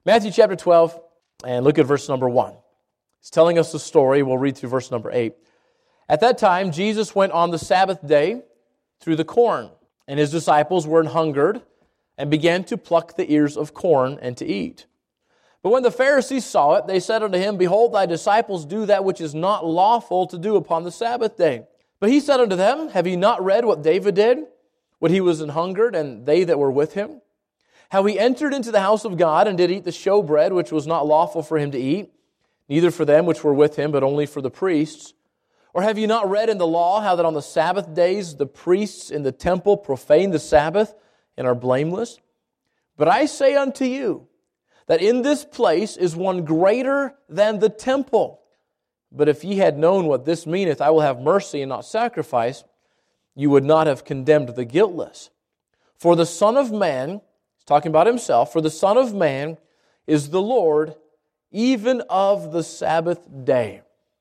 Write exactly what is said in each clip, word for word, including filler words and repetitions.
Matthew chapter twelve, and look at verse number one. He's telling us the story. We'll read through verse number eight. At that time, Jesus went on the Sabbath day through the corn, and his disciples were an hungered, and began to pluck the ears of corn and to eat. But when the Pharisees saw it, they said unto him, Behold, thy disciples do that which is not lawful to do upon the Sabbath day. But he said unto them, Have ye not read what David did, when he was an hungered, and they that were with him? How he entered into the house of God, and did eat the showbread, which was not lawful for him to eat, neither for them which were with him, but only for the priests. Or have you not read in the law how that on the Sabbath days the priests in the temple profane the Sabbath and are blameless? But I say unto you that in this place is one greater than the temple. But if ye had known what this meaneth, I will have mercy and not sacrifice, you would not have condemned the guiltless. For the Son of Man, he's talking about himself, for the Son of Man is the Lord even of the Sabbath day.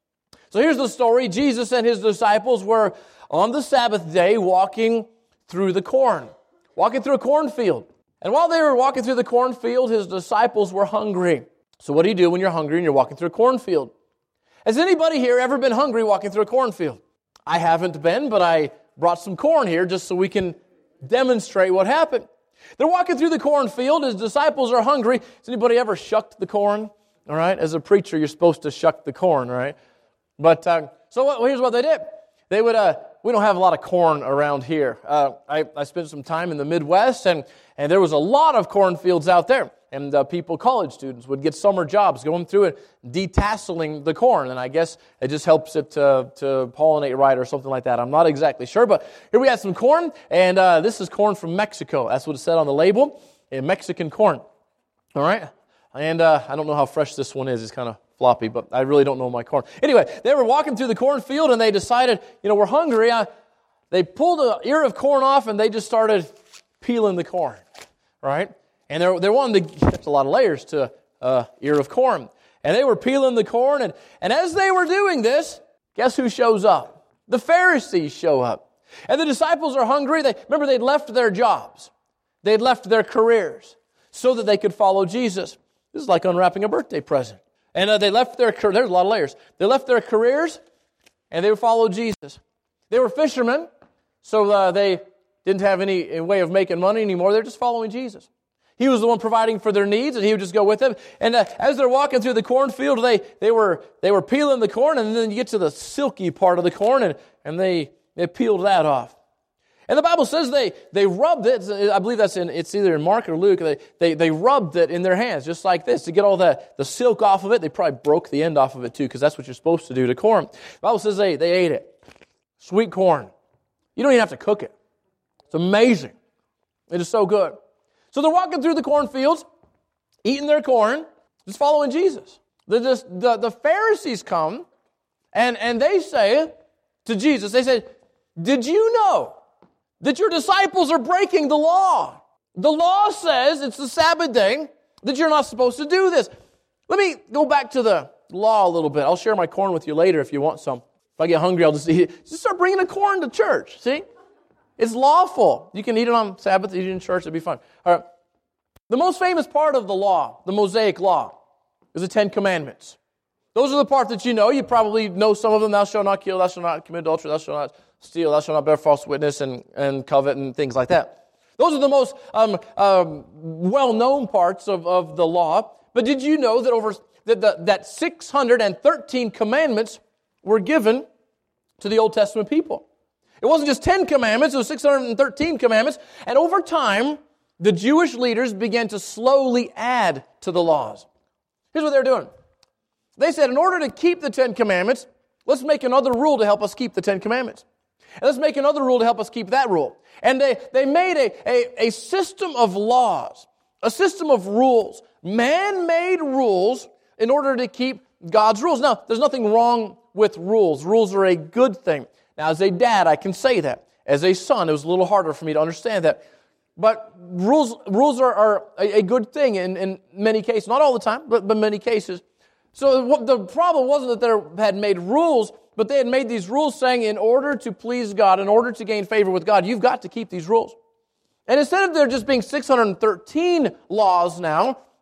So here's the story. Jesus and his disciples were on the Sabbath day walking through the corn, walking through a cornfield. And while they were walking through the cornfield, his disciples were hungry. So what do you do when you're hungry and you're walking through a cornfield? Has anybody here ever been hungry walking through a cornfield? I haven't been, but I brought some corn here just so we can demonstrate what happened. They're walking through the cornfield. His disciples are hungry. Has anybody ever shucked the corn? All right, as a preacher, you're supposed to shuck the corn, all right? But, uh, so what, here's what they did. They would, uh, we don't have a lot of corn around here. Uh, I, I spent some time in the Midwest, and, and there was a lot of cornfields out there. And uh, people, college students, would get summer jobs going through it, detasseling the corn. And I guess it just helps it to, to pollinate right or something like that. I'm not exactly sure, but here we have some corn, and uh, this is corn from Mexico. That's what it said on the label, a Mexican corn. All right? And uh, I don't know how fresh this one is. It's kind of floppy, but I really don't know my corn. Anyway, they were walking through the cornfield, and they decided, you know, we're hungry. I, they pulled an ear of corn off, and they just started peeling the corn, right? And they they wanted to, there's a lot of layers to uh, ear of corn. And they were peeling the corn, and, and as they were doing this, guess who shows up? The Pharisees show up. And the disciples are hungry. They remember, they'd left their jobs. They'd left their careers so that they could follow Jesus. This is like unwrapping a birthday present. And uh, they left their, there's a lot of layers. They left their careers, and they followed Jesus. They were fishermen, so uh, they didn't have any way of making money anymore. They're just following Jesus. He was the one providing for their needs, and he would just go with them. And uh, as they're walking through the cornfield, they they were they were peeling the corn, and then you get to the silky part of the corn, and, and they, they peeled that off. And the Bible says they they rubbed it. I believe that's in it's either in Mark or Luke. They they they rubbed it in their hands just like this to get all the, the silk off of it. They probably broke the end off of it too, because that's what you're supposed to do to corn. The Bible says they they ate it. Sweet corn. You don't even have to cook it. It's amazing. It is so good. So they're walking through the cornfields, eating their corn, just following Jesus. The the, the, the Pharisees come and and they say to Jesus, they said, "Did you know that your disciples are breaking the law? The law says it's the Sabbath day that you're not supposed to do this." Let me go back to the law a little bit. I'll share my corn with you later if you want some. If I get hungry, I'll just eat it. Just start bringing the corn to church, see? It's lawful. You can eat it on Sabbath, eat it in church, it'll be fine. All right. The most famous part of the law, the Mosaic law, is the Ten Commandments. Those are the parts that you know. You probably know some of them. Thou shalt not kill, thou shalt not commit adultery, thou shalt not steal, thou shalt not bear false witness and, and covet and things like that. Those are the most um, um, well-known parts of, of the law. But did you know that over that, the, that six hundred thirteen commandments were given to the Old Testament people? It wasn't just ten commandments, it was six hundred thirteen commandments. And over time, the Jewish leaders began to slowly add to the laws. Here's what they're doing. They said, in order to keep the Ten Commandments, let's make another rule to help us keep the Ten Commandments. And let's make another rule to help us keep that rule. And they, they made a, a, a system of laws, a system of rules, man-made rules in order to keep God's rules. Now, there's nothing wrong with rules. Rules are a good thing. Now, as a dad, I can say that. As a son, it was a little harder for me to understand that. But rules rules are, are a, a good thing in, in many cases. Not all the time, but in many cases. So what the problem wasn't that they had made rules, but they had made these rules saying in order to please God, in order to gain favor with God, you've got to keep these rules. And instead of there just being six hundred thirteen laws now,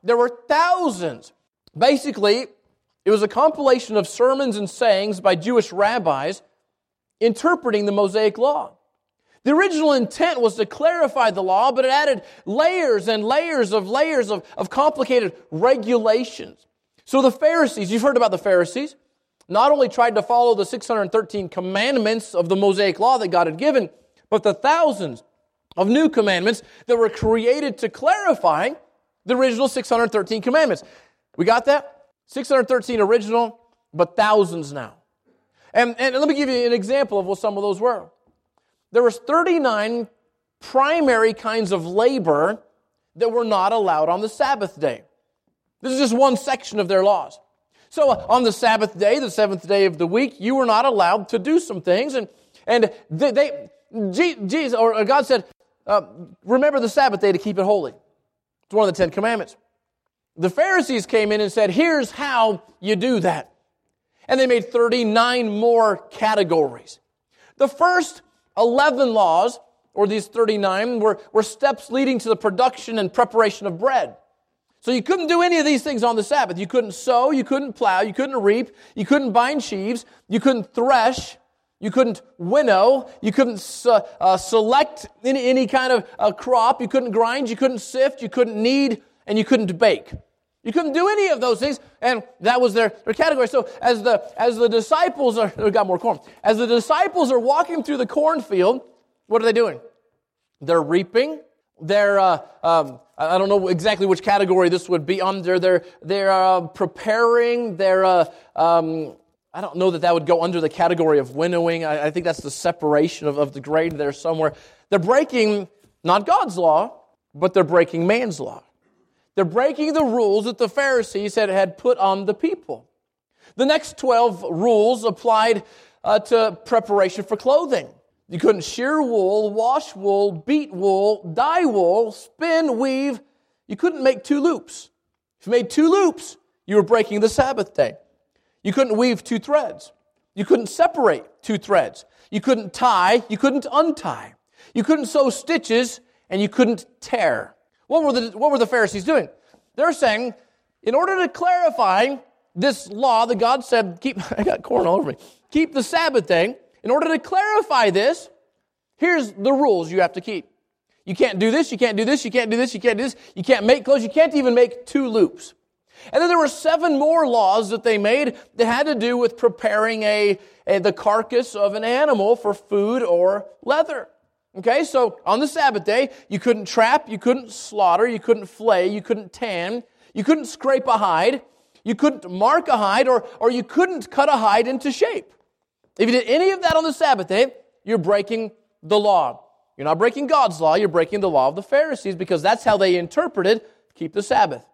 there were thousands. Basically, it was a compilation of sermons and sayings by Jewish rabbis interpreting the Mosaic Law. The original intent was to clarify the law, but it added layers and layers of layers of, of complicated regulations. So the Pharisees, you've heard about the Pharisees, not only tried to follow the six hundred thirteen commandments of the Mosaic Law that God had given, but the thousands of new commandments that were created to clarify the original six hundred thirteen commandments. We got that? six hundred thirteen original, but thousands now. And, and let me give you an example of what some of those were. There was thirty-nine primary kinds of labor that were not allowed on the Sabbath day. This is just one section of their laws. So uh, on the Sabbath day, the seventh day of the week, you were not allowed to do some things. And and they, they Jesus or God said, uh, remember the Sabbath day to keep it holy. It's one of the Ten Commandments. The Pharisees came in and said, here's how you do that. And they made thirty-nine more categories. The first eleven laws, or these thirty-nine, were, were steps leading to the production and preparation of bread. So you couldn't do any of these things on the Sabbath. You couldn't sow, you couldn't plow, you couldn't reap, you couldn't bind sheaves, you couldn't thresh, you couldn't winnow, you couldn't uh, uh, select any, any kind of uh, crop, you couldn't grind, you couldn't sift, you couldn't knead, and you couldn't bake. You couldn't do any of those things, and that was their, their category. So as the as the disciples are, they got more corn. As the disciples are walking through the cornfield, what are they doing? They're reaping. They're uh, um, I don't know exactly which category this would be under. They're they're uh, preparing. They're uh, um, I don't know that that would go under the category of winnowing. I, I think that's the separation of, of the grain there somewhere. They're breaking not God's law, but they're breaking man's law. They're breaking the rules that the Pharisees had, had put on the people. The next twelve rules applied uh, to preparation for clothing. You couldn't shear wool, wash wool, beat wool, dye wool, spin, weave. You couldn't make two loops. If you made two loops, you were breaking the Sabbath day. You couldn't weave two threads. You couldn't separate two threads. You couldn't tie. You couldn't untie. You couldn't sew stitches, and you couldn't tear. What were the, what were the Pharisees doing? They're saying, in order to clarify this law that God said, keep, I got corn all over me, keep the Sabbath day, in order to clarify this, here's the rules you have to keep. You can't do this, you can't do this, you can't do this, you can't do this, you can't make clothes, you can't even make two loops. And then there were seven more laws that they made that had to do with preparing a, a the carcass of an animal for food or leather. Okay, so on the Sabbath day, you couldn't trap, you couldn't slaughter, you couldn't flay, you couldn't tan, you couldn't scrape a hide, you couldn't mark a hide, or, or you couldn't cut a hide into shape. If you did any of that on the Sabbath day, you're breaking the law. You're not breaking God's law, you're breaking the law of the Pharisees, because that's how they interpreted keep the Sabbath.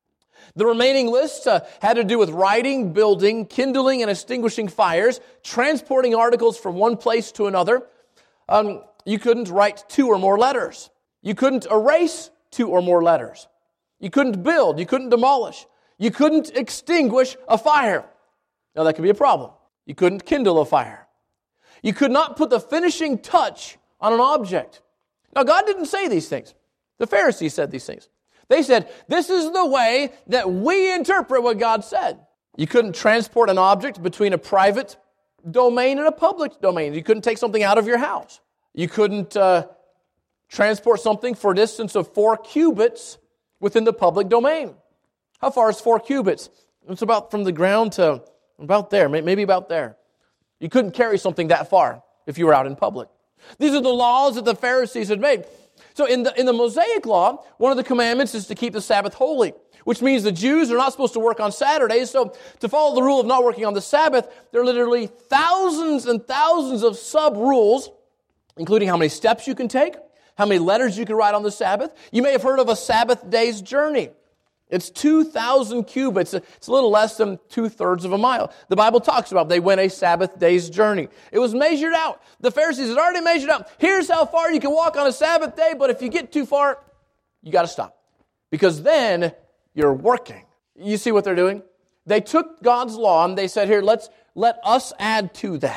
The remaining list uh, had to do with writing, building, kindling and extinguishing fires, transporting articles from one place to another. Um, you couldn't write two or more letters. You couldn't erase two or more letters. You couldn't build. You couldn't demolish. You couldn't extinguish a fire. Now that could be a problem. You couldn't kindle a fire. You could not put the finishing touch on an object. Now God didn't say these things. The Pharisees said these things. They said, this is the way that we interpret what God said. You couldn't transport an object between a private domain and a public domain. You couldn't take something out of your house. You couldn't uh, transport something for a distance of four cubits within the public domain. How far is four cubits? It's about from the ground to about there, maybe about there. You couldn't carry something that far if you were out in public. These are the laws that the Pharisees had made. So in the in the Mosaic Law, one of the commandments is to keep the Sabbath holy, which means the Jews are not supposed to work on Saturdays. So to follow the rule of not working on the Sabbath, there are literally thousands and thousands of sub-rules, including how many steps you can take, how many letters you can write on the Sabbath. You may have heard of a Sabbath day's journey. It's two thousand cubits. It's a little less than two-thirds of a mile. The Bible talks about they went a Sabbath day's journey. It was measured out. The Pharisees had already measured out. Here's how far you can walk on a Sabbath day, but if you get too far, you got to stop. Because then you're working. You see what they're doing? They took God's law and they said, here, let's let us add to that.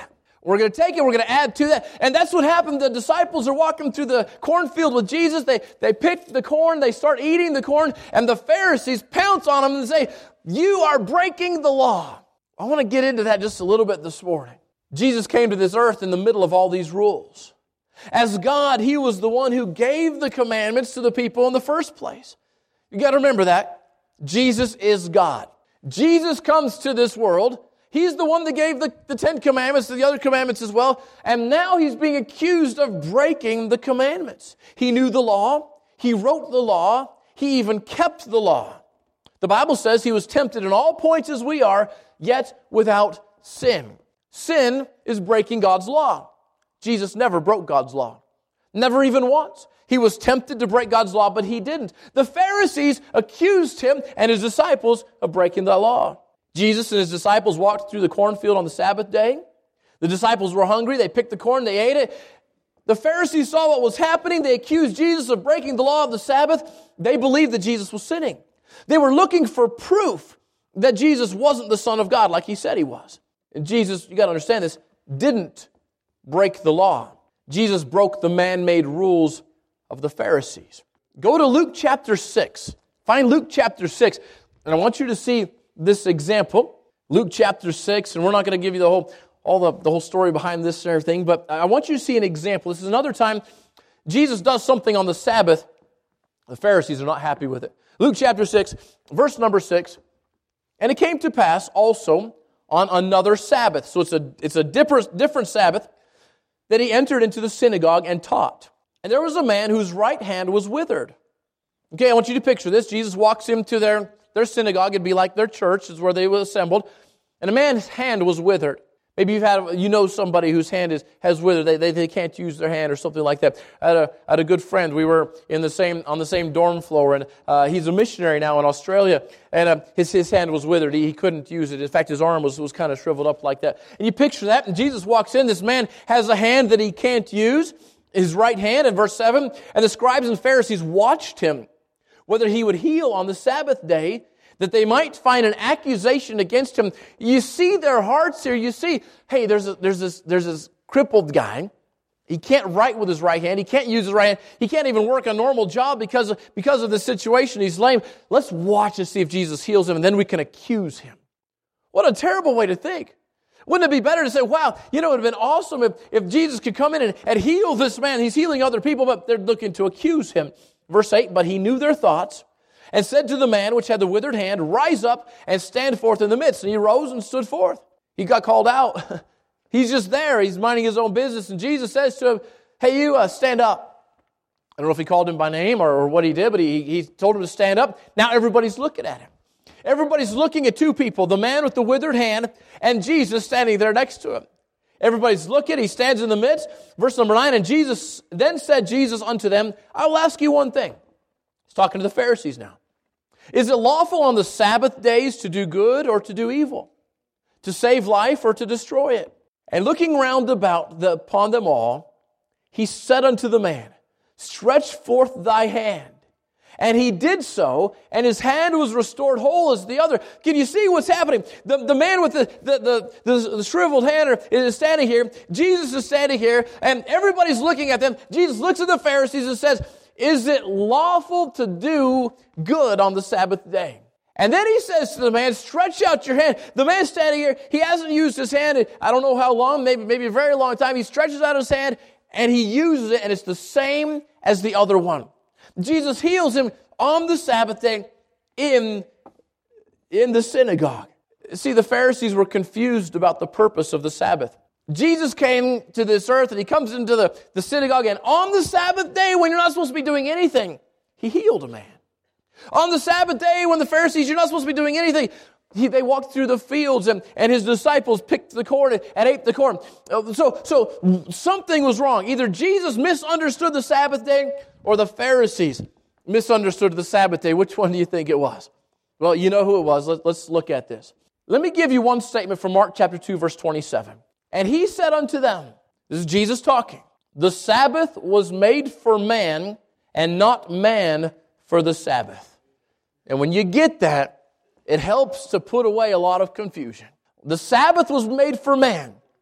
We're going to take it, we're going to add to that. And that's what happened. The disciples are walking through the cornfield with Jesus. They, they pick the corn, they start eating the corn, and the Pharisees pounce on them and say, you are breaking the law. I want to get into that just a little bit this morning. Jesus came to this earth in the middle of all these rules. As God, He was the one who gave the commandments to the people in the first place. You got to remember that. Jesus is God. Jesus comes to this world. He's the one that gave the, the Ten Commandments to the other commandments as well. And now He's being accused of breaking the commandments. He knew the law. He wrote the law. He even kept the law. The Bible says He was tempted in all points as we are, yet without sin. Sin is breaking God's law. Jesus never broke God's law. Never even once. He was tempted to break God's law, but He didn't. The Pharisees accused Him and His disciples of breaking the law. Jesus and His disciples walked through the cornfield on the Sabbath day. The disciples were hungry. They picked the corn. They ate it. The Pharisees saw what was happening. They accused Jesus of breaking the law of the Sabbath. They believed that Jesus was sinning. They were looking for proof that Jesus wasn't the Son of God like He said He was. And Jesus, you got to understand this, didn't break the law. Jesus broke the man-made rules of the Pharisees. Go to Luke chapter six. Find Luke chapter six. And I want you to see this example. Luke chapter six. And we're not going to give you the whole all the, the whole story behind this and everything. But I want you to see an example. This is another time Jesus does something on the Sabbath. The Pharisees are not happy with it. Luke chapter six, verse number six. And it came to pass also on another Sabbath. So it's a, it's a different, different Sabbath that He entered into the synagogue and taught. And there was a man whose right hand was withered. Okay, I want you to picture this. Jesus walks into their, their synagogue. It'd be like their church, is where they were assembled. And a man's hand was withered. Maybe you've had, you know somebody whose hand is has withered. They, they they can't use their hand or something like that. I had a, I had a good friend. We were in the same on the same dorm floor, and uh, he's a missionary now in Australia. And uh, his his hand was withered. He, he couldn't use it. In fact, his arm was was kind of shriveled up like that. And you picture that. And Jesus walks in. This man has a hand that he can't use, his right hand. In verse seven, and the scribes and Pharisees watched him, whether he would heal on the Sabbath day, that they might find an accusation against him. You see their hearts here. You see, hey, there's a, there's this there's this crippled guy. He can't write with his right hand. He can't use his right hand. He can't even work a normal job because of, because of the situation. He's lame. Let's watch and see if Jesus heals him, and then we can accuse him. What a terrible way to think. Wouldn't it be better to say, wow, you know, it would have been awesome if, if Jesus could come in and, and heal this man. He's healing other people, but they're looking to accuse him. Verse eight, but he knew their thoughts, and said to the man which had the withered hand, rise up and stand forth in the midst. And he rose and stood forth. He got called out. He's just there. He's minding his own business. And Jesus says to him, hey, you uh, stand up. I don't know if he called him by name or, or what he did, but he, he told him to stand up. Now everybody's looking at him. Everybody's looking at two people, the man with the withered hand and Jesus standing there next to him. Everybody's looking. He stands in the midst. Verse number nine, and Jesus, then said Jesus unto them, I will ask you one thing. He's talking to the Pharisees now. Is it lawful on the Sabbath days to do good or to do evil? To save life or to destroy it? And looking round about the, upon them all, he said unto the man, stretch forth thy hand. And he did so, and his hand was restored whole as the other. Can you see what's happening? The, the man with the, the, the, the, the shriveled hand is standing here. Jesus is standing here, and everybody's looking at them. Jesus looks at the Pharisees and says, is it lawful to do good on the Sabbath day? And then he says to the man, stretch out your hand. The man's standing here. He hasn't used his hand in, I don't know how long, maybe, maybe a very long time. He stretches out his hand and he uses it, and it's the same as the other one. Jesus heals him on the Sabbath day in, in the synagogue. See, the Pharisees were confused about the purpose of the Sabbath. Jesus came to this earth and he comes into the, the synagogue, and on the Sabbath day when you're not supposed to be doing anything, he healed a man. On the Sabbath day when the Pharisees, you're not supposed to be doing anything, he, they walked through the fields and, and his disciples picked the corn and, and ate the corn. So, so something was wrong. Either Jesus misunderstood the Sabbath day or the Pharisees misunderstood the Sabbath day. Which one do you think it was? Well, you know who it was. Let, let's look at this. Let me give you one statement from Mark chapter two, verse twenty-seven. And he said unto them, this is Jesus talking, the Sabbath was made for man, and not man for the Sabbath. And when you get that, it helps to put away a lot of confusion. The Sabbath was made for man,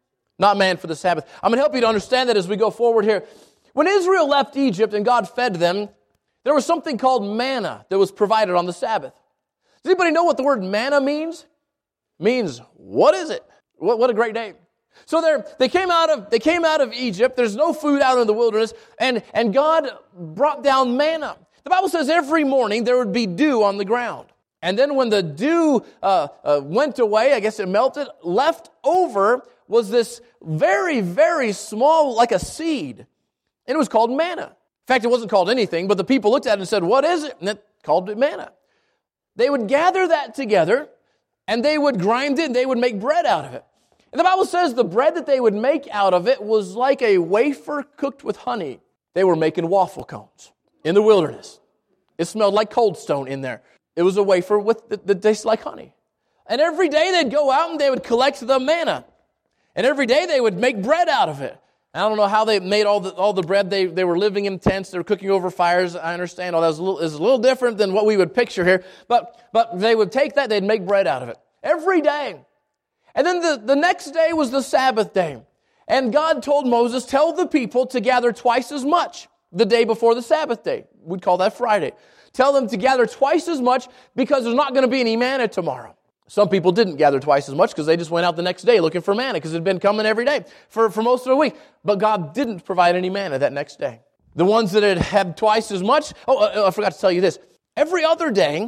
not man for the Sabbath. I'm going to help you to understand that as we go forward here. When Israel left Egypt and God fed them, there was something called manna that was provided on the Sabbath. Does anybody know what the word manna means? It means, what is it? What, what a great name. So they came out of they came out of Egypt. There's no food out in the wilderness, and, and God brought down manna. The Bible says every morning there would be dew on the ground. And then when the dew uh, uh, went away, I guess it melted, left over was this very, very small, like a seed. And it was called manna. In fact, it wasn't called anything, but the people looked at it and said, what is it? And it called it manna. They would gather that together, and they would grind it, and they would make bread out of it. And the Bible says the bread that they would make out of it was like a wafer cooked with honey. They were making waffle cones in the wilderness. It smelled like Cold Stone in there. It was a wafer with that tasted like honey. And every day they'd go out and they would collect the manna. And every day they would make bread out of it. I don't know how they made all the all the bread. They they were living in tents. They were cooking over fires. I understand all that was a little, is a little different than what we would picture here. But but they would take that. They'd make bread out of it every day. And then the, the next day was the Sabbath day. And God told Moses, tell the people to gather twice as much the day before the Sabbath day. We'd call that Friday. Tell them to gather twice as much because there's not going to be any manna tomorrow. Some people didn't gather twice as much because they just went out the next day looking for manna because it had been coming every day for, for most of the week. But God didn't provide any manna that next day. The ones that had had twice as much, oh, I forgot to tell you this. Every other day,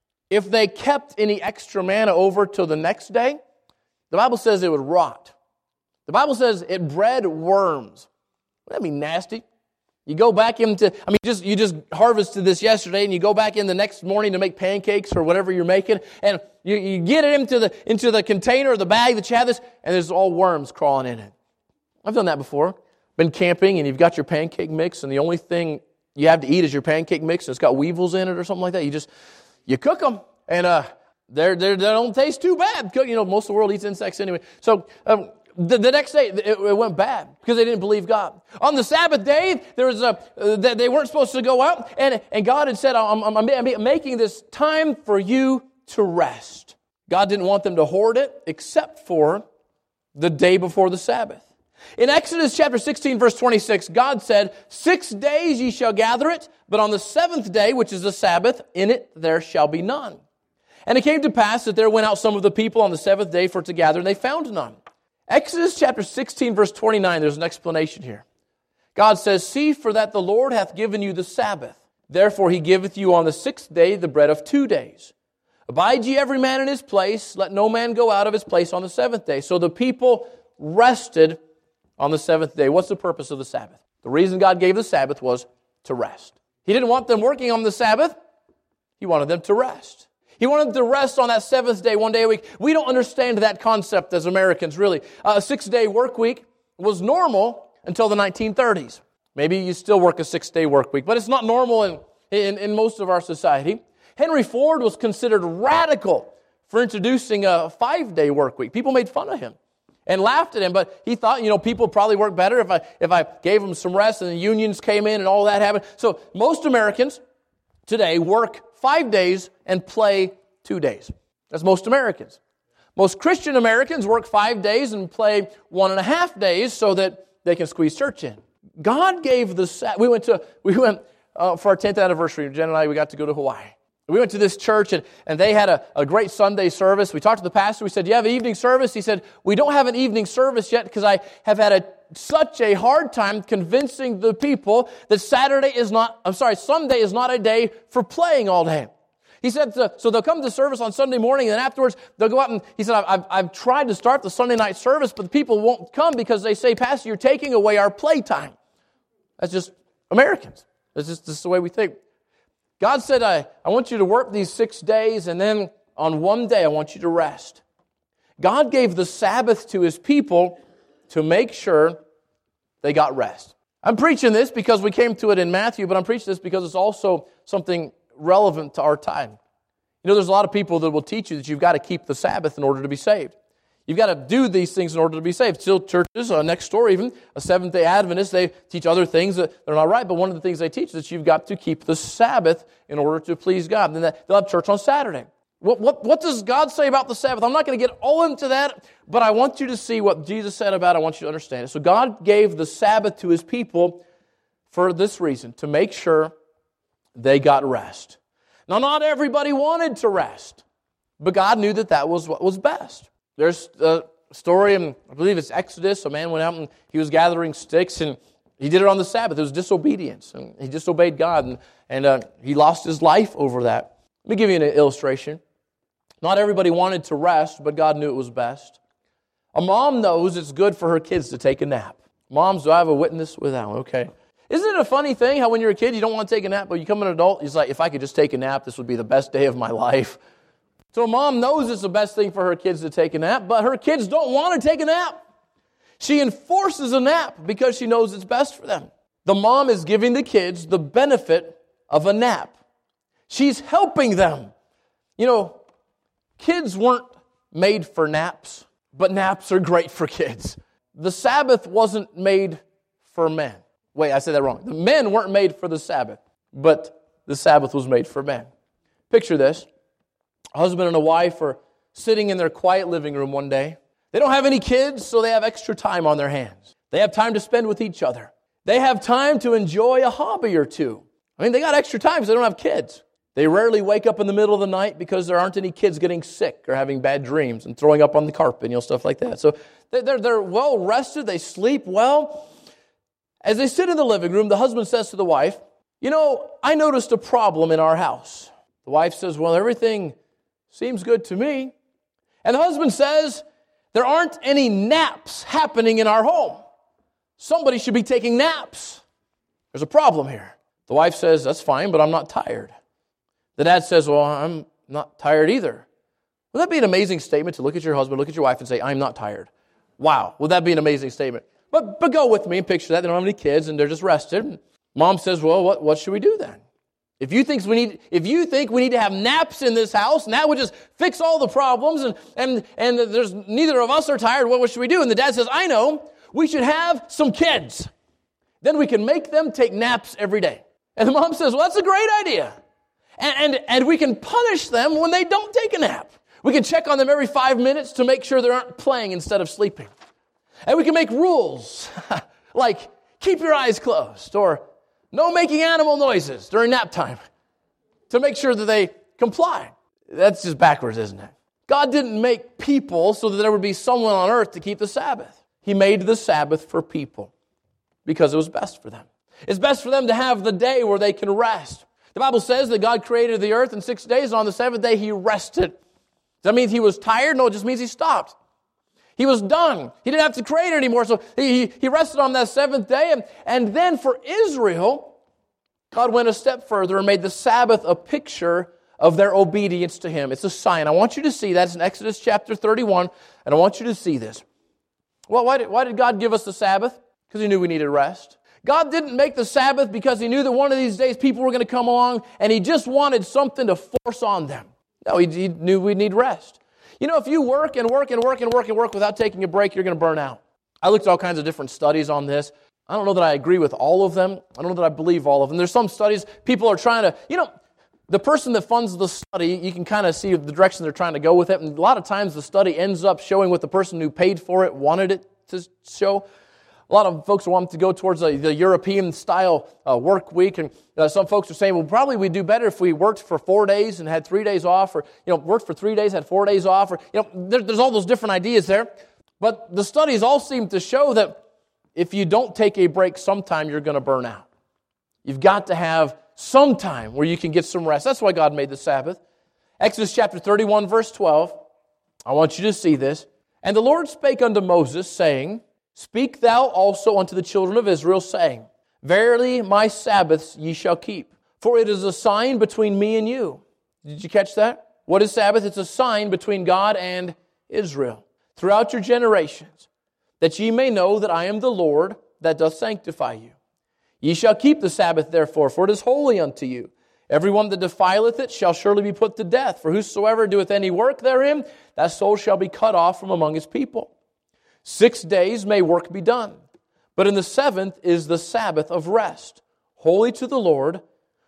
if they kept any extra manna over till the next day, the Bible says it would rot. The Bible says it bred worms. Wouldn't that be nasty? You go back into, I mean, just you just harvested this yesterday, and you go back in the next morning to make pancakes or whatever you're making, and you, you get it into the into the container or the bag that you have this, and there's all worms crawling in it. I've done that before. Been camping, and you've got your pancake mix, and the only thing you have to eat is your pancake mix, and it's got weevils in it or something like that. You just, you cook them, and uh, they're, they're, they don't taste too bad. You know, most of the world eats insects anyway. So, um, The, the next day, it, it went bad because they didn't believe God. On the Sabbath day, there was a uh, they weren't supposed to go out, and, and God had said, I'm, I'm, I'm making this time for you to rest. God didn't want them to hoard it except for the day before the Sabbath. In Exodus chapter sixteen, verse twenty-six, God said, six days ye shall gather it, but on the seventh day, which is the Sabbath, in it there shall be none. And it came to pass that there went out some of the people on the seventh day for to gather, and they found none. Exodus chapter sixteen, verse twenty-nine, there's an explanation here. God says, see, for that the Lord hath given you the Sabbath. Therefore he giveth you on the sixth day the bread of two days. Abide ye every man in his place, let no man go out of his place on the seventh day. So the people rested on the seventh day. What's the purpose of the Sabbath? The reason God gave the Sabbath was to rest. He didn't want them working on the Sabbath. He wanted them to rest. He wanted them to rest on that seventh day, one day a week. We don't understand that concept as Americans, really. Uh, a six-day work week was normal until the nineteen thirties. Maybe you still work a six-day work week, but it's not normal in, in, in most of our society. Henry Ford was considered radical for introducing a five-day work week. People made fun of him and laughed at him, but he thought, you know, people probably work better if I if I gave them some rest, and the unions came in and all that happened. So most Americans today work five days and play two days. That's most Americans. Most Christian Americans work five days and play one and a half days so that they can squeeze church in. God gave the Sabbath. We went to we went uh, for our tenth anniversary. Jen and I, we got to go to Hawaii. We went to this church, and, and they had a, a great Sunday service. We talked to the pastor. We said, "Do you have an evening service?" He said, "We don't have an evening service yet because I have had a such a hard time convincing the people that Saturday is not, I'm sorry, Sunday is not a day for playing all day." He said, so they'll come to service on Sunday morning, and then afterwards they'll go out and, he said, I've, I've tried to start the Sunday night service, but the people won't come because they say, "Pastor, you're taking away our playtime." That's just Americans. That's just, that's the way we think. God said, I, I want you to work these six days, and then on one day I want you to rest. God gave the Sabbath to His people to make sure they got rest. I'm preaching this because we came to it in Matthew, but I'm preaching this because it's also something relevant to our time. You know, there's a lot of people that will teach you that you've got to keep the Sabbath in order to be saved. You've got to do these things in order to be saved. Still, churches, uh, next door even, a Seventh-day Adventist, they teach other things that they're not right, but one of the things they teach is that you've got to keep the Sabbath in order to please God. And then they'll have church on Saturday. What, what, what does God say about the Sabbath? I'm not going to get all into that, but I want you to see what Jesus said about it. I want you to understand it. So God gave the Sabbath to His people for this reason, to make sure they got rest. Now, not everybody wanted to rest, but God knew that that was what was best. There's a story in, I believe it's Exodus. A man went out and he was gathering sticks, and he did it on the Sabbath. It was disobedience, and he disobeyed God, and, and uh, he lost his life over that. Let me give you an illustration. Not everybody wanted to rest, but God knew it was best. A mom knows it's good for her kids to take a nap. Moms, do I have a witness with that one? Okay. Isn't it a funny thing how when you're a kid, you don't want to take a nap, but you become an adult, it's like, if I could just take a nap, this would be the best day of my life. So a mom knows it's the best thing for her kids to take a nap, but her kids don't want to take a nap. She enforces a nap because she knows it's best for them. The mom is giving the kids the benefit of a nap. She's helping them. You know, kids weren't made for naps, but naps are great for kids. The Sabbath wasn't made for men. Wait, I said that wrong. The men weren't made for the Sabbath, but the Sabbath was made for men. Picture this. A husband and a wife are sitting in their quiet living room one day. They don't have any kids, so they have extra time on their hands. They have time to spend with each other. They have time to enjoy a hobby or two. I mean, they got extra time because they don't have kids. They rarely wake up in the middle of the night because there aren't any kids getting sick or having bad dreams and throwing up on the carpet, you know, stuff like that. So they're, they're well rested. They sleep well. As they sit in the living room, the husband says to the wife, you know, I noticed a problem in our house. The wife says, well, everything seems good to me. And the husband says, there aren't any naps happening in our home. Somebody should be taking naps. There's a problem here. The wife says, that's fine, but I'm not tired. The dad says, well, I'm not tired either. Would that be an amazing statement to look at your husband, look at your wife and say, I'm not tired? Wow, would that be an amazing statement? But but go with me and picture that. They don't have any kids and they're just rested. Mom says, well, what, what should we do then? If you think we need if you think we need to have naps in this house, and that would just fix all the problems, and, and, and there's neither of us are tired, what, what should we do? And the dad says, I know, we should have some kids. Then we can make them take naps every day. And the mom says, well, that's a great idea. And, and, and we can punish them when they don't take a nap. We can check on them every five minutes to make sure they aren't playing instead of sleeping. And we can make rules like keep your eyes closed or no making animal noises during nap time to make sure that they comply. That's just backwards, isn't it? God didn't make people so that there would be someone on earth to keep the Sabbath. He made the Sabbath for people because it was best for them. It's best for them to have the day where they can rest. The Bible says that God created the earth in six days, and on the seventh day He rested. Does that mean He was tired? No, it just means He stopped. He was done. He didn't have to create anymore. So he, he rested on that seventh day. And, and then for Israel, God went a step further and made the Sabbath a picture of their obedience to Him. It's a sign. I want you to see that. It's in Exodus chapter thirty-one. And I want you to see this. Well, why did, why did God give us the Sabbath? Because He knew we needed rest. God didn't make the Sabbath because He knew that one of these days people were going to come along and He just wanted something to force on them. No, He, he knew we'd need rest. You know, if you work and work and work and work and work without taking a break, you're going to burn out. I looked at all kinds of different studies on this. I don't know that I agree with all of them. I don't know that I believe all of them. There's some studies, people are trying to, you know, the person that funds the study, you can kind of see the direction they're trying to go with it. And a lot of times the study ends up showing what the person who paid for it wanted it to show. A lot of folks want to go towards the, the European-style uh, work week, and uh, some folks are saying, well, probably we'd do better if we worked for four days and had three days off, or, you know, worked for three days, had four days off, or, you know, there, there's all those different ideas there. But the studies all seem to show that if you don't take a break sometime, you're going to burn out. You've got to have some time where you can get some rest. That's why God made the Sabbath. Exodus chapter thirty-one, verse twelve. I want you to see this. And the Lord spake unto Moses, saying, Speak thou also unto the children of Israel, saying, Verily my Sabbaths ye shall keep, for it is a sign between me and you. Did you catch that? What is Sabbath? It's a sign between God and Israel throughout your generations, that ye may know that I am the Lord that doth sanctify you. Ye shall keep the Sabbath therefore, for it is holy unto you. Every one that defileth it shall surely be put to death, for whosoever doeth any work therein, that soul shall be cut off from among his people. Six days may work be done, but in the seventh is the Sabbath of rest, holy to the Lord.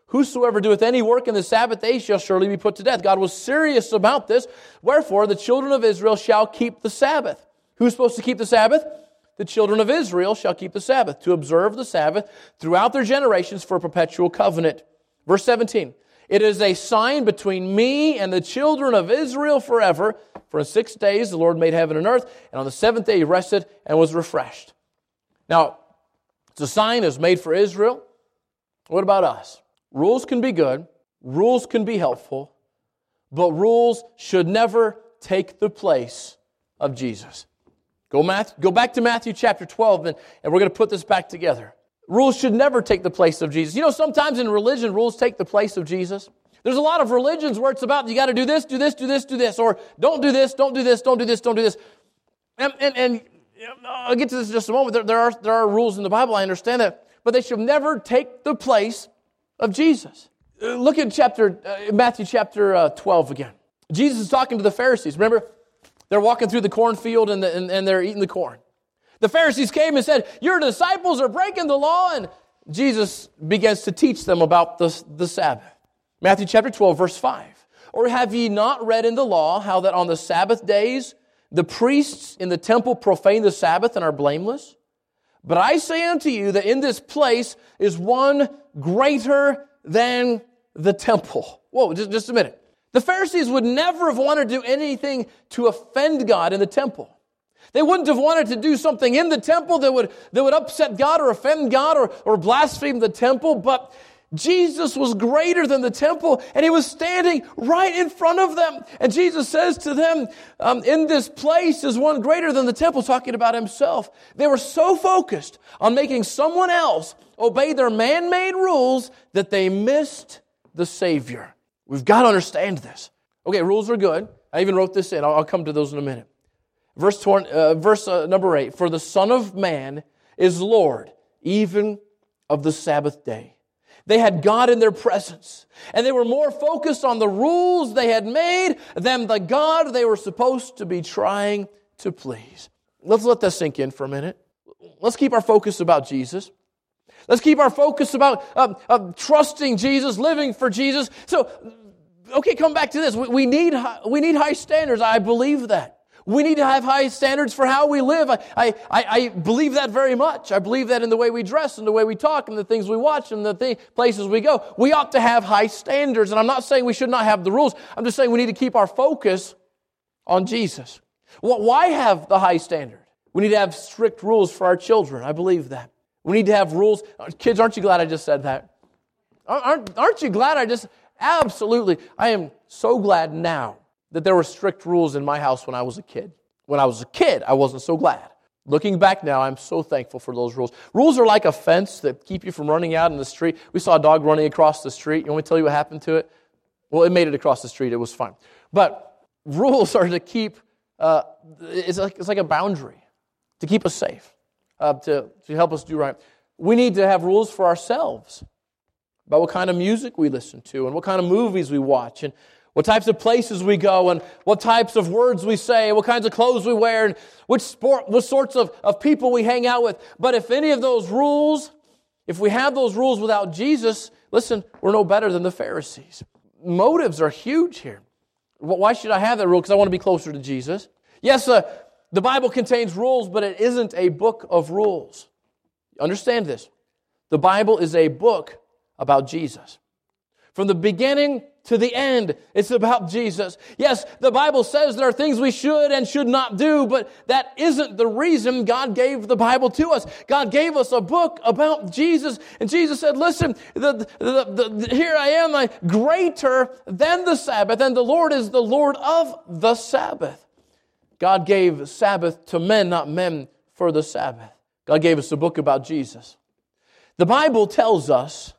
Whosoever doeth any work in the Sabbath day shall surely be put to death. God was serious about this. Wherefore, the children of Israel shall keep the Sabbath. Who's supposed to keep the Sabbath? The children of Israel shall keep the Sabbath, to observe the Sabbath throughout their generations for a perpetual covenant. Verse seventeen. It is a sign between me and the children of Israel forever. For in six days the Lord made heaven and earth, and on the seventh day He rested and was refreshed. Now, it's a sign is made for Israel. What about us? Rules can be good. Rules can be helpful. But rules should never take the place of Jesus. Go, Matthew, go back to Matthew chapter twelve, and, and we're going to put this back together. Rules should never take the place of Jesus. You know, sometimes in religion, rules take the place of Jesus. There's a lot of religions where it's about, you got to do this, do this, do this, do this, or don't do this, don't do this, don't do this, don't do this. And, and, and I'll get to this in just a moment. There, there are, there are rules in the Bible, I understand that, but they should never take the place of Jesus. Uh, look at chapter uh, Matthew chapter uh, twelve again. Jesus is talking to the Pharisees. Remember, they're walking through the cornfield and, the, and, and they're eating the corn. The Pharisees came and said, your disciples are breaking the law, and Jesus begins to teach them about the, the Sabbath. Matthew chapter twelve, verse five. Or have ye not read in the law how that on the Sabbath days the priests in the temple profane the Sabbath and are blameless? But I say unto you that in this place is one greater than the temple. Whoa, just, just a minute. The Pharisees would never have wanted to do anything to offend God in the temple. They wouldn't have wanted to do something in the temple that would, that would upset God or offend God or, or blaspheme the temple, but Jesus was greater than the temple, and He was standing right in front of them. And Jesus says to them, um, in this place is one greater than the temple, talking about Himself. They were so focused on making someone else obey their man-made rules that they missed the Savior. We've got to understand this. Okay, rules are good. I even wrote this in. I'll, I'll come to those in a minute. Verse, twenty, uh, verse uh, number eight, for the Son of Man is Lord, even of the Sabbath day. They had God in their presence, and they were more focused on the rules they had made than the God they were supposed to be trying to please. Let's let that sink in for a minute. Let's keep our focus about Jesus. Let's keep our focus about uh, uh, trusting Jesus, living for Jesus. So, okay, come back to this. We, we need we need high standards. I believe that. We need to have high standards for how we live. I, I, I believe that very much. I believe that in the way we dress and the way we talk and the things we watch and the th- places we go. We ought to have high standards. And I'm not saying we should not have the rules. I'm just saying we need to keep our focus on Jesus. Well, why have the high standard? We need to have strict rules for our children. I believe that. We need to have rules. Kids, aren't you glad I just said that? Aren't, aren't you glad I just... Absolutely. I am so glad now that there were strict rules in my house when I was a kid. When I was a kid, I wasn't so glad. Looking back now, I'm so thankful for those rules. Rules are like a fence that keep you from running out in the street. We saw a dog running across the street. You want me to tell you what happened to it? Well, it made it across the street. It was fine. But rules are to keep, uh, it's, like, it's like a boundary to keep us safe, uh, to, to help us do right. We need to have rules for ourselves about what kind of music we listen to and what kind of movies we watch and what types of places we go and what types of words we say and what kinds of clothes we wear and which sport, what sorts of, of people we hang out with. But if any of those rules, if we have those rules without Jesus, listen, we're no better than the Pharisees. Motives are huge here. Why should I have that rule? Because I want to be closer to Jesus. Yes, uh, the Bible contains rules, but it isn't a book of rules. Understand this. The Bible is a book about Jesus. From the beginning to the end, it's about Jesus. Yes, the Bible says there are things we should and should not do, but that isn't the reason God gave the Bible to us. God gave us a book about Jesus, and Jesus said, listen, the, the, the, the, here I am, I, greater than the Sabbath, and the Lord is the Lord of the Sabbath. God gave Sabbath to men, not men for the Sabbath. God gave us a book about Jesus. The Bible tells us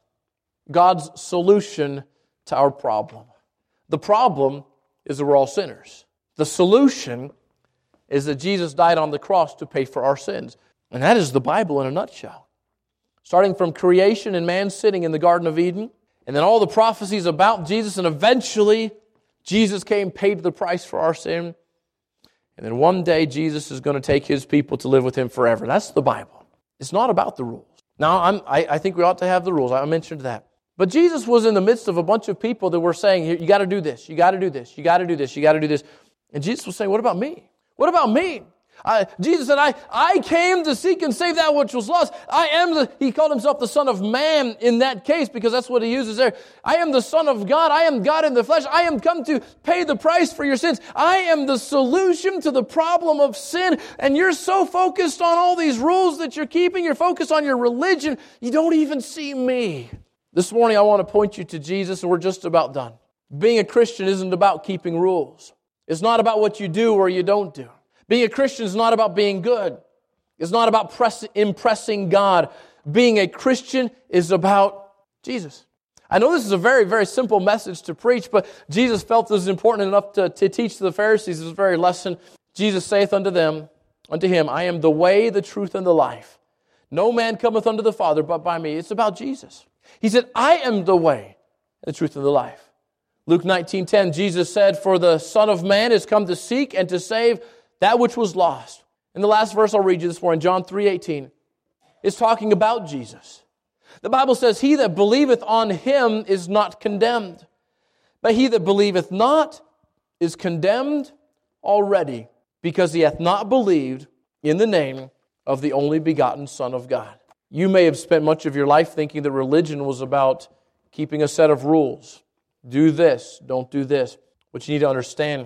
God's solution to our problem. The problem is that we're all sinners. The solution is that Jesus died on the cross to pay for our sins. And that is the Bible in a nutshell. Starting from creation and man sitting in the Garden of Eden, and then all the prophecies about Jesus, and eventually Jesus came, paid the price for our sin. And then one day Jesus is going to take His people to live with Him forever. That's the Bible. It's not about the rules. Now, I'm, I, I think we ought to have the rules. I mentioned that. But Jesus was in the midst of a bunch of people that were saying, you got to do this, you got to do this, you got to do this, you got to do this. And Jesus was saying, what about me? What about me? I, Jesus said, I, I came to seek and save that which was lost. I am the, he called himself the Son of Man in that case because that's what he uses there. I am the Son of God. I am God in the flesh. I am come to pay the price for your sins. I am the solution to the problem of sin. And you're so focused on all these rules that you're keeping. You're focused on your religion. You don't even see me. This morning I want to point you to Jesus, and we're just about done. Being a Christian isn't about keeping rules. It's not about what you do or you don't do. Being a Christian is not about being good. It's not about press, impressing God. Being a Christian is about Jesus. I know this is a very, very simple message to preach, but Jesus felt this was important enough to, to teach to the Pharisees this very lesson. Jesus saith unto them, unto him, I am the way, the truth, and the life. No man cometh unto the Father but by me. It's about Jesus. He said, I am the way, the truth, and the life. Luke nineteen ten, Jesus said, for the Son of Man is come to seek and to save that which was lost. And the last verse I'll read you this morning, John three eighteen, is talking about Jesus. The Bible says, he that believeth on him is not condemned, but he that believeth not is condemned already, because he hath not believed in the name of the only begotten Son of God. You may have spent much of your life thinking that religion was about keeping a set of rules. Do this, don't do this. What you need to understand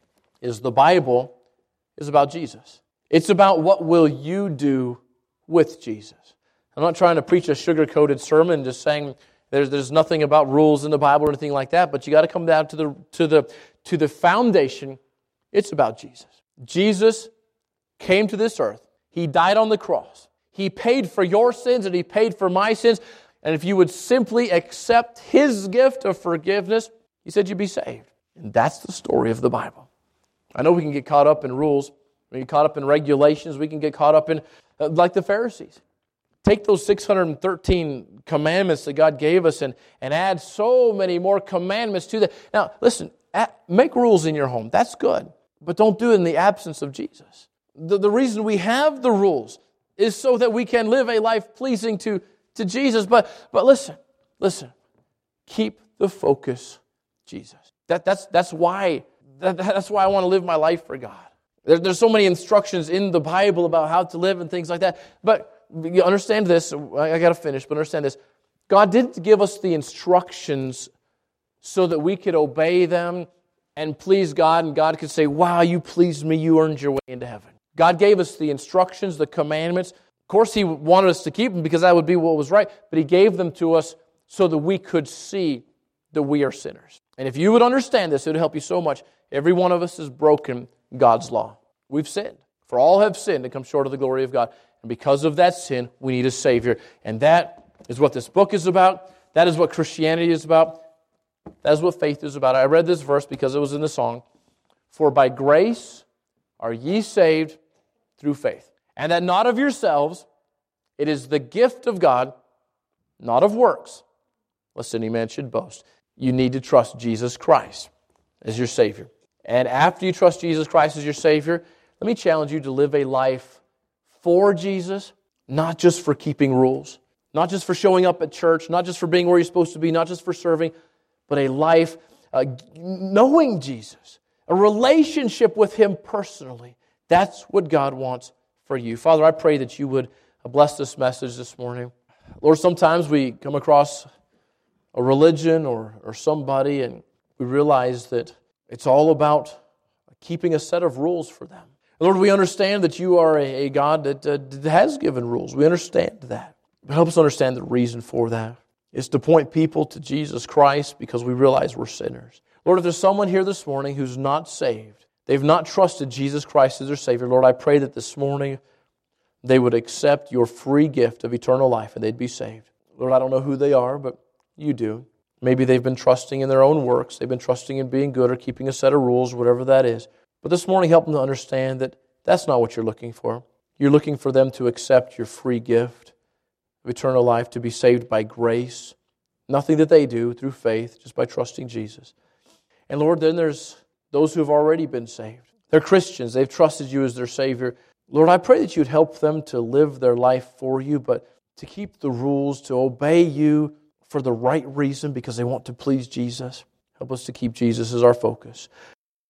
is the Bible is about Jesus. It's about what will you do with Jesus. I'm not trying to preach a sugar-coated sermon, just saying there's, there's nothing about rules in the Bible or anything like that, but you got to come down to the, to the, to the foundation. It's about Jesus. Jesus came to this earth. He died on the cross. He paid for your sins and He paid for my sins. And if you would simply accept His gift of forgiveness, He said you'd be saved. And that's the story of the Bible. I know we can get caught up in rules. We can get caught up in regulations. We can get caught up in, uh, like the Pharisees. Take those six hundred thirteen commandments that God gave us and, and add so many more commandments to that. Now, listen, at, make rules in your home. That's good. But don't do it in the absence of Jesus. The, the reason we have the rules is so that we can live a life pleasing to, to Jesus. But, but listen, listen. Keep the focus Jesus. That, that's, that's, why, that, that's why I want to live my life for God. There, there's so many instructions in the Bible about how to live and things like that. But you understand this. I got to finish, but understand this. God didn't give us the instructions so that we could obey them and please God, and God could say, wow, you pleased me, you earned your way into heaven. God gave us the instructions, the commandments. Of course, He wanted us to keep them because that would be what was right, but He gave them to us so that we could see that we are sinners. And if you would understand this, it would help you so much. Every one of us has broken God's law. We've sinned. For all have sinned and come short of the glory of God. And because of that sin, we need a Savior. And that is what this book is about. That is what Christianity is about. That is what faith is about. I read this verse because it was in the song. For by grace are ye saved through faith. And that not of yourselves, it is the gift of God, not of works, lest any man should boast. You need to trust Jesus Christ as your Savior. And after you trust Jesus Christ as your Savior, let me challenge you to live a life for Jesus, not just for keeping rules, not just for showing up at church, not just for being where you're supposed to be, not just for serving, but a life uh, knowing Jesus, a relationship with Him personally. That's what God wants for you. Father, I pray that you would bless this message this morning. Lord, sometimes we come across a religion or, or somebody and we realize that it's all about keeping a set of rules for them. Lord, we understand that you are a, a God that, uh, that has given rules. We understand that. But help us understand the reason for that. It's to point people to Jesus Christ because we realize we're sinners. Lord, if there's someone here this morning who's not saved, they've not trusted Jesus Christ as their Savior, Lord, I pray that this morning they would accept your free gift of eternal life and they'd be saved. Lord, I don't know who they are, but you do. Maybe they've been trusting in their own works. They've been trusting in being good or keeping a set of rules, whatever that is. But this morning, help them to understand that that's not what you're looking for. You're looking for them to accept your free gift of eternal life, to be saved by grace. Nothing that they do through faith, just by trusting Jesus. And Lord, then there's those who have already been saved. They're Christians. They've trusted you as their Savior. Lord, I pray that you'd help them to live their life for you, but to keep the rules, to obey you for the right reason because they want to please Jesus. Help us to keep Jesus as our focus.